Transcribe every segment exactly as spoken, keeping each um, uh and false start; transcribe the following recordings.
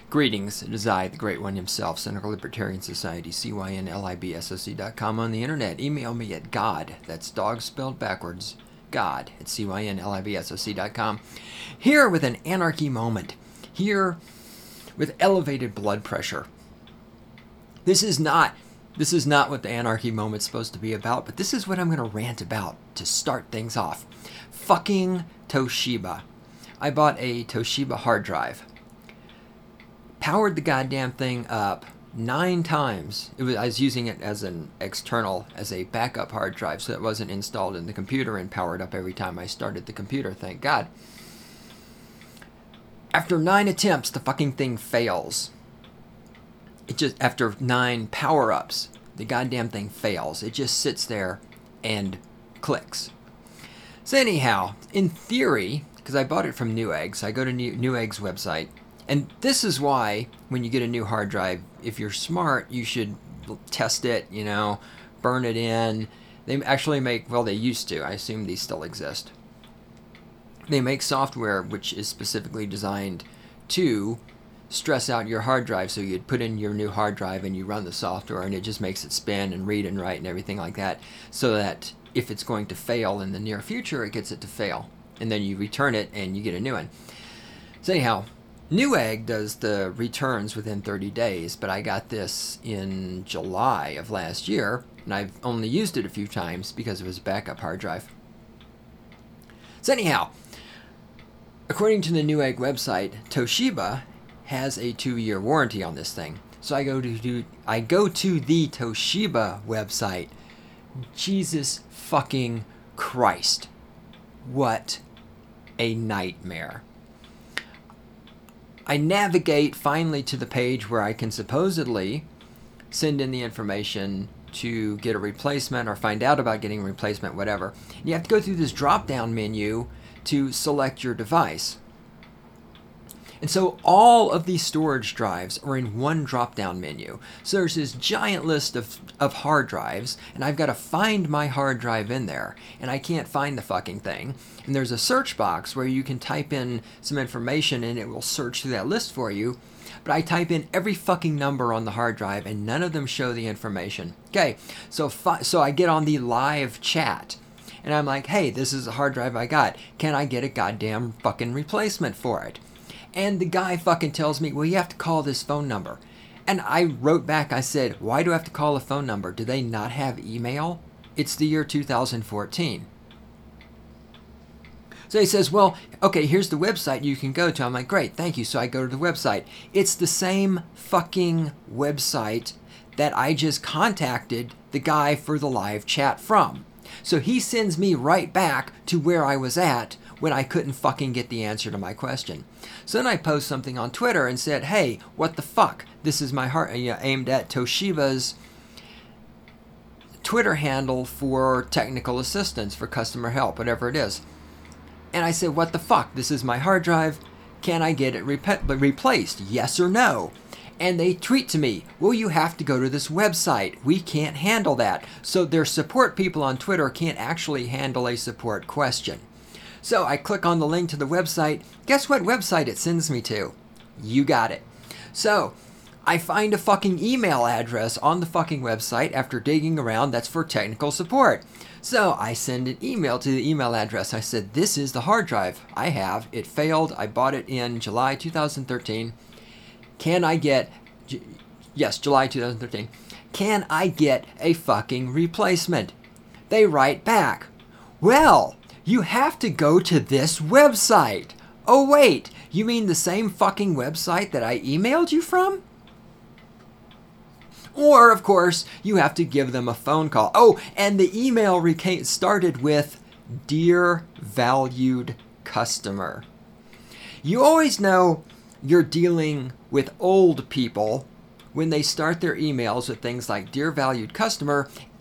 Greetings, it is I, the Great One himself, Cynical Libertarian Society, C Y N L I B S O C dot com on the internet. Email me at God, that's dog spelled backwards, God, at C Y N L I B S O C dot com. Here with an anarchy moment. Here with elevated blood pressure. This is not, this is not what the anarchy moment's supposed to be about, but this is what I'm going to rant about to start things off. Fucking Toshiba. I bought a Toshiba hard drive. Powered the goddamn thing up nine times. It was, I was using it as an external, as a backup hard drive, so it wasn't installed in the computer and powered up every time I started the computer, thank God. After nine attempts, the fucking thing fails. It just, after nine power-ups, the goddamn thing fails. It just sits there and clicks. So anyhow, in theory, because I bought it from Newegg, so I go to New, Newegg's website, and this is why, when you get a new hard drive, if you're smart, you should test it, you know, burn it in. They actually make, well, they used to. I assume these still exist. They make software which is specifically designed to stress out your hard drive. So you'd put in your new hard drive and you run the software and it just makes it spin and read and write and everything like that. So that if it's going to fail in the near future, it gets it to fail. And then you return it and you get a new one. So anyhow, Newegg does the returns within thirty days, but I got this in July of last year, and I've only used it a few times because it was a backup hard drive. So anyhow, according to the Newegg website, Toshiba has a two-year warranty on this thing. So I go to do, I go to the Toshiba website. Jesus fucking Christ. What a nightmare. I navigate finally to the page where I can supposedly send in the information to get a replacement or find out about getting a replacement, whatever. And you have to go through this drop-down menu to select your device. And so all of these storage drives are in one drop-down menu. So there's this giant list of, of hard drives, and I've got to find my hard drive in there, and I can't find the fucking thing. And there's a search box where you can type in some information and it will search through that list for you. But I type in every fucking number on the hard drive and none of them show the information. Okay, so fi- so I get on the live chat. And I'm like, hey, this is a hard drive I got. Can I get a goddamn fucking replacement for it? And the guy fucking tells me, well, you have to call this phone number. And I wrote back, I said, why do I have to call a phone number? Do they not have email? It's the year two thousand fourteen. So he says, well, okay, here's the website you can go to. I'm like, great, thank you. So I go to the website. It's the same fucking website that I just contacted the guy for the live chat from. So he sends me right back to where I was at when I couldn't fucking get the answer to my question. So then I post something on Twitter and said, hey, what the fuck? This is my heart, you know, aimed at Toshiba's Twitter handle for technical assistance, for customer help, whatever it is. And I said, what the fuck? This is my hard drive. Can I get it rep- replaced? Yes or no? And they tweet to me, well, you have to go to this website. We can't handle that. So their support people on Twitter can't actually handle a support question. So I click on the link to the website. Guess what website it sends me to? You got it. So I find a fucking email address on the fucking website after digging around that's for technical support. So I send an email to the email address. I said, this is the hard drive I have. It failed. I bought it in July two thousand thirteen. Can I get, yes, July two thousand thirteen. Can I get a fucking replacement? They write back, well, you have to go to this website. Oh, wait, you mean the same fucking website that I emailed you from? Or, of course, you have to give them a phone call. Oh, and the email reca- started with, Dear Valued Customer. You always know you're dealing with old people when they start their emails with things like Dear Valued Customer,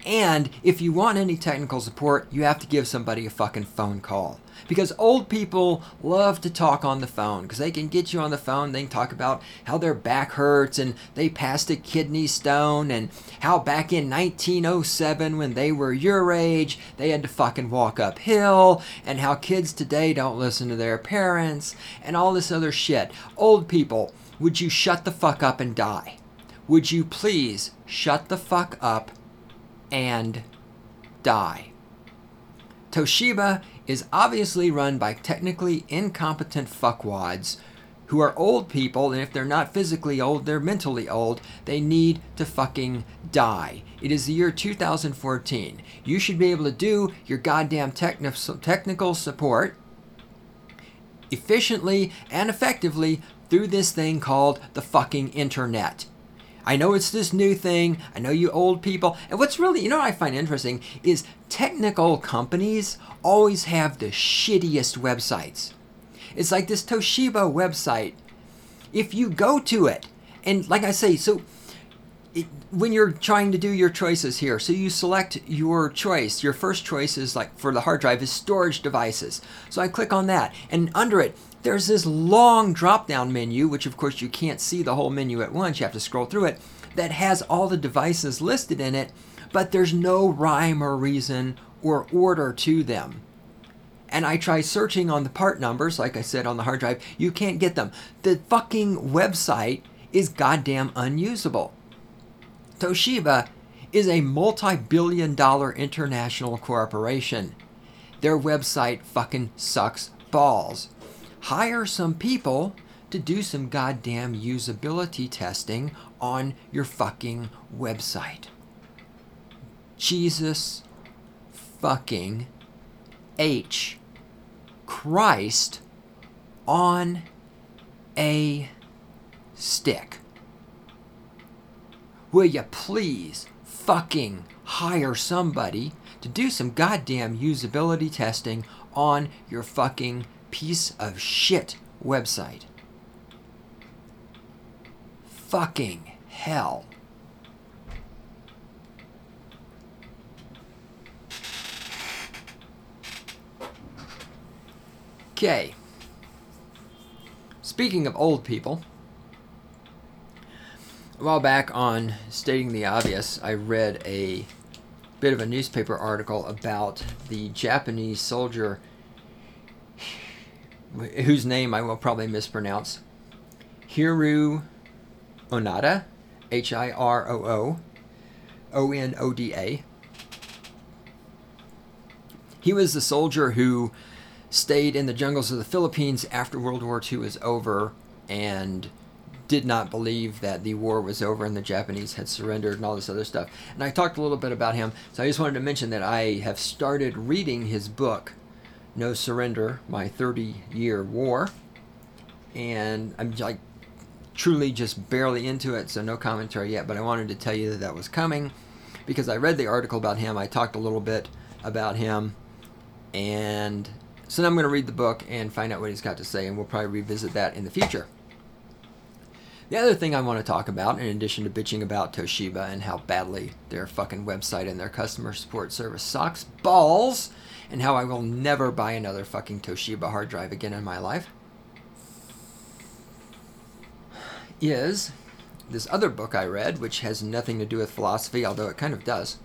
And if you want any technical support, you have to give somebody a fucking phone call. Because old people love to talk on the phone, because they can get you on the phone, they can talk about how their back hurts and they passed a kidney stone, and how back in nineteen oh seven when they were your age, they had to fucking walk uphill, and how kids today don't listen to their parents, and all this other shit. Old people, would you shut the fuck up and die? Would you please shut the fuck up and die? Toshiba is obviously run by technically incompetent fuckwads who are old people, and if they're not physically old, they're mentally old. They need to fucking die. It is the year two thousand fourteen. You should be able to do your goddamn techni- technical support efficiently and effectively through this thing called the fucking internet. I know it's this new thing. I know you old people. And what's really, you know what I find interesting is technical companies always have the shittiest websites. It's like this Toshiba website. If you go to it, and like I say, so it, when you're trying to do your choices here, so you select your choice. Your first choice is like for the hard drive is storage devices. So I click on that, and under it, there's this long drop-down menu, which of course you can't see the whole menu at once. You have to scroll through it, that has all the devices listed in it, but there's no rhyme or reason or order to them. And I try searching on the part numbers, like I said, on the hard drive. You can't get them. The fucking website is goddamn unusable. Toshiba is a multi-billion dollar international corporation. Their website fucking sucks balls. Hire some people to do some goddamn usability testing on your fucking website. Jesus fucking H. Christ on a stick. Will you please fucking hire somebody to do some goddamn usability testing on your fucking piece of shit website? Fucking hell. Okay. Speaking of old people, a while back on Stating the Obvious, I read a bit of a newspaper article about the Japanese soldier whose name I will probably mispronounce, Hiroo Onoda, H I R O O O N O D A. He was the soldier who stayed in the jungles of the Philippines after World War Two was over and did not believe that the war was over and the Japanese had surrendered and all this other stuff. And I talked a little bit about him, so I just wanted to mention that I have started reading his book, No Surrender, My thirty-Year War. And I'm like truly just barely into it, so no commentary yet, but I wanted to tell you that that was coming because I read the article about him. I talked a little bit about him, and so now I'm going to read the book and find out what he's got to say, and we'll probably revisit that in the future. The other thing I want to talk about, in addition to bitching about Toshiba and how badly their fucking website and their customer support service sucks balls, and how I will never buy another fucking Toshiba hard drive again in my life, is this other book I read, which has nothing to do with philosophy, although it kind of does.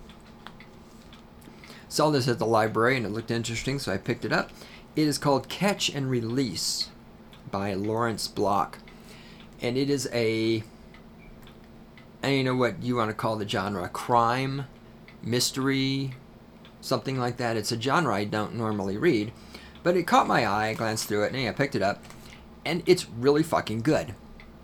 Saw this at the library and it looked interesting, so I picked it up. It is called Catch and Release by Lawrence Block. And it is a, I don't know what you want to call the genre, crime, mystery, something like that. It's a genre I don't normally read, but it caught my eye. I glanced through it and yeah, I picked it up, and it's really fucking good.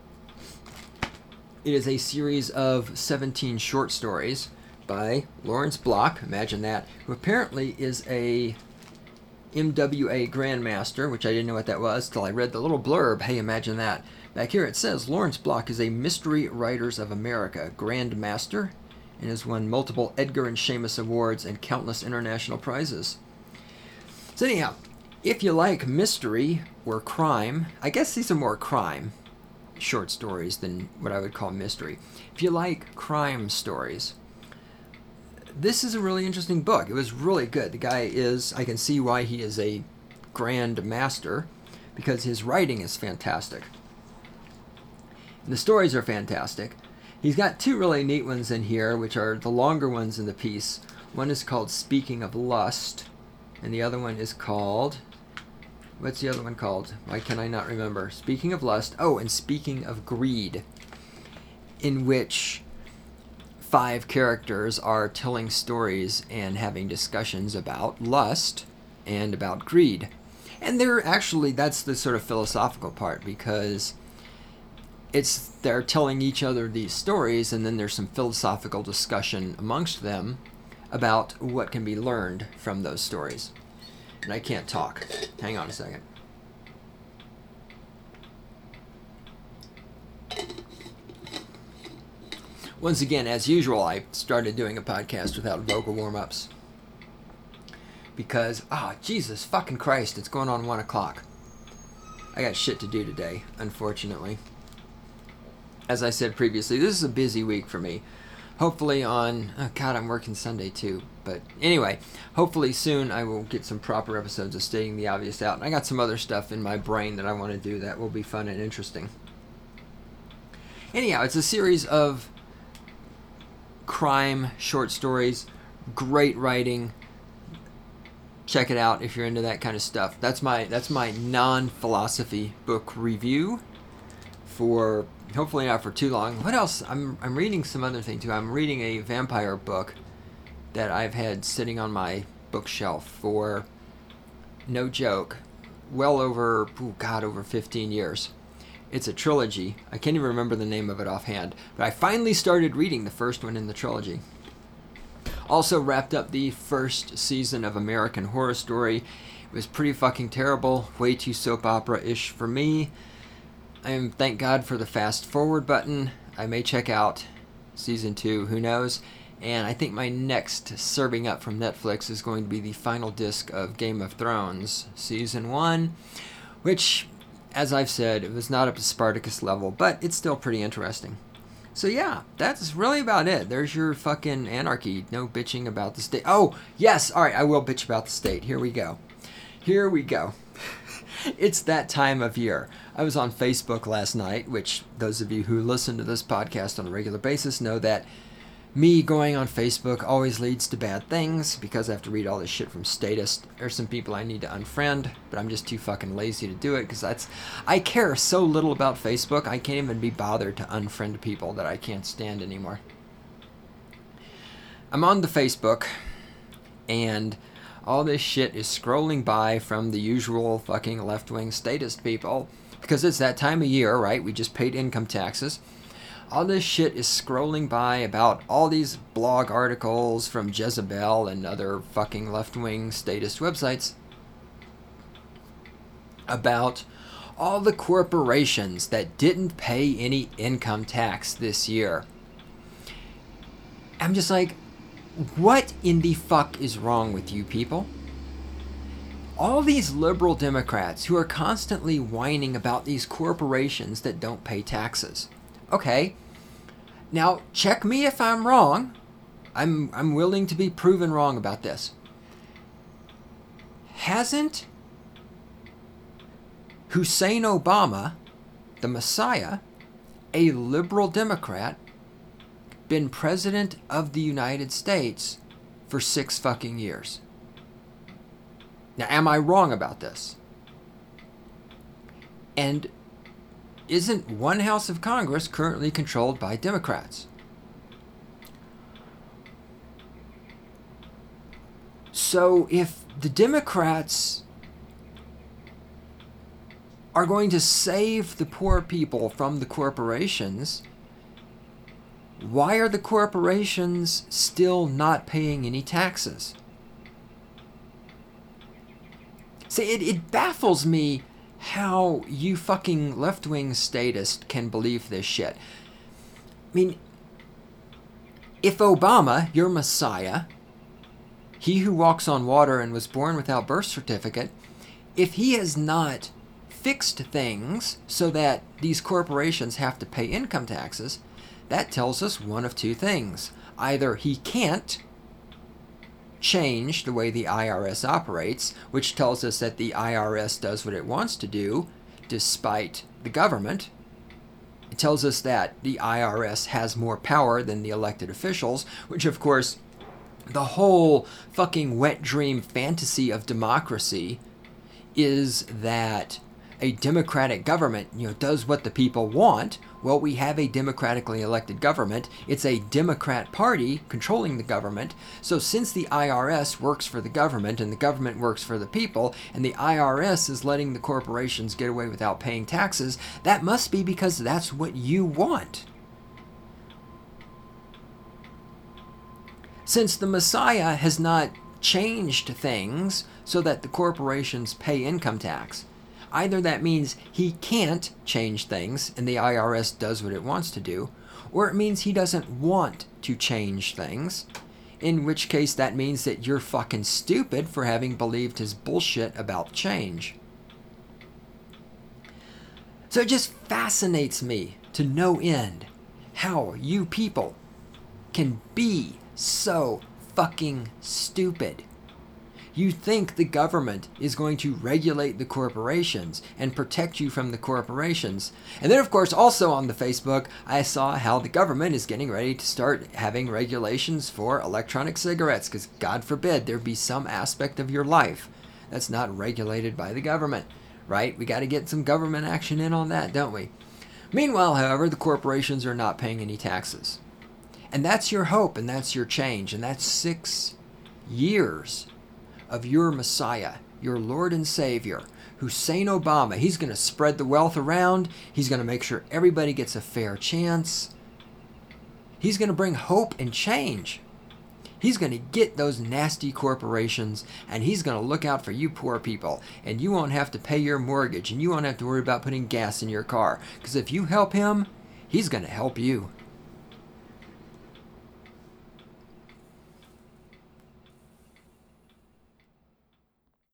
It is a series of seventeen short stories by Lawrence Block, imagine that, who apparently is a M W A Grandmaster, which I didn't know what that was till I read the little blurb. Hey, imagine that. Back here it says, Lawrence Block is a Mystery Writers of America Grandmaster and has won multiple Edgar and Seamus Awards and countless international prizes. So anyhow, if you like mystery or crime, I guess these are more crime short stories than what I would call mystery. If you like crime stories, this is a really interesting book. It was really good. The guy is, I can see why he is a grand master, because his writing is fantastic. And the stories are fantastic. He's got two really neat ones in here, which are the longer ones in the piece. One is called Speaking of Lust, and the other one is called... What's the other one called? Why can I not remember? Speaking of Lust. Oh, and Speaking of Greed, in which five characters are telling stories and having discussions about lust and about greed. And they're actually, that's the sort of philosophical part, because it's they're telling each other these stories, and then there's some philosophical discussion amongst them about what can be learned from those stories. And I can't talk. Hang on a second. Once again, as usual, I started doing a podcast without vocal warm-ups. Because, ah, oh, Jesus fucking Christ, it's going on one o'clock. I got shit to do today, unfortunately. As I said previously, this is a busy week for me. Hopefully on... Oh, God, I'm working Sunday, too. But anyway, hopefully soon I will get some proper episodes of Stating the Obvious out. And I got some other stuff in my brain that I want to do that will be fun and interesting. Anyhow, it's a series of crime short stories. Great writing. Check it out if you're into that kind of stuff. That's my that's my non-philosophy book review for... Hopefully not for too long. What else? I'm I'm reading some other thing too. I'm reading a vampire book that I've had sitting on my bookshelf for, no joke, well over, oh God, over fifteen years. It's a trilogy. I can't even remember the name of it offhand. But I finally started reading the first one in the trilogy. Also wrapped up the first season of American Horror Story. It was pretty fucking terrible. Way too soap opera-ish for me. I am, thank God for the fast forward button. I may check out season two, who knows. And I think my next serving up from Netflix is going to be the final disc of Game of Thrones season one, which, as I've said, it was not up to Spartacus level, but it's still pretty interesting. So yeah, that's really about it. There's your fucking anarchy. No bitching about the state. Oh, yes, alright, I will bitch about the state. Here we go. Here we go. It's that time of year. I was on Facebook last night, which those of you who listen to this podcast on a regular basis know that me going on Facebook always leads to bad things, because I have to read all this shit from statists. There's some people I need to unfriend, but I'm just too fucking lazy to do it, because that's... I care so little about Facebook, I can't even be bothered to unfriend people that I can't stand anymore. I'm on the Facebook, and all this shit is scrolling by from the usual fucking left-wing statist people, because it's that time of year, right? We just paid income taxes. All this shit is scrolling by about all these blog articles from Jezebel and other fucking left-wing statist websites about all the corporations that didn't pay any income tax this year. I'm just like, what in the fuck is wrong with you people? All these liberal Democrats who are constantly whining about these corporations that don't pay taxes. Okay, now check me if I'm wrong. I'm I'm willing to be proven wrong about this. Hasn't Hussein Obama, the Messiah, a liberal Democrat, been president of the United States for six fucking years? Now, am I wrong about this? And isn't one house of Congress currently controlled by Democrats? So if the Democrats are going to save the poor people from the corporations, why are the corporations still not paying any taxes? See, it, it baffles me how you fucking left-wing statists can believe this shit. I mean, if Obama, your Messiah, he who walks on water and was born without birth certificate, if he has not fixed things so that these corporations have to pay income taxes, that tells us one of two things. Either he can't, change the way the I R S operates, which tells us that the I R S does what it wants to do despite the government. It tells us that the I R S has more power than the elected officials, which of course, the whole fucking wet dream fantasy of democracy is that a democratic government, you know, does what the people want. Well, we have a democratically elected government. It's a Democrat party controlling the government. So since the I R S works for the government and the government works for the people, and the I R S is letting the corporations get away without paying taxes, that must be because that's what you want. Since the Messiah has not changed things so that the corporations pay income tax, either that means he can't change things and the I R S does what it wants to do, or it means he doesn't want to change things, in which case that means that you're fucking stupid for having believed his bullshit about change. So it just fascinates me to no end how you people can be so fucking stupid. You think the government is going to regulate the corporations and protect you from the corporations. And then, of course, also on the Facebook, I saw how the government is getting ready to start having regulations for electronic cigarettes, because God forbid there be some aspect of your life that's not regulated by the government, right? We got to get some government action in on that, don't we? Meanwhile, however, the corporations are not paying any taxes. And that's your hope, and that's your change, and that's six years of your Messiah, your Lord and Savior, Hussein Obama. He's going to spread the wealth around. He's going to make sure everybody gets a fair chance. He's going to bring hope and change. He's going to get those nasty corporations, and he's going to look out for you poor people, and you won't have to pay your mortgage, and you won't have to worry about putting gas in your car, because if you help him, he's going to help you.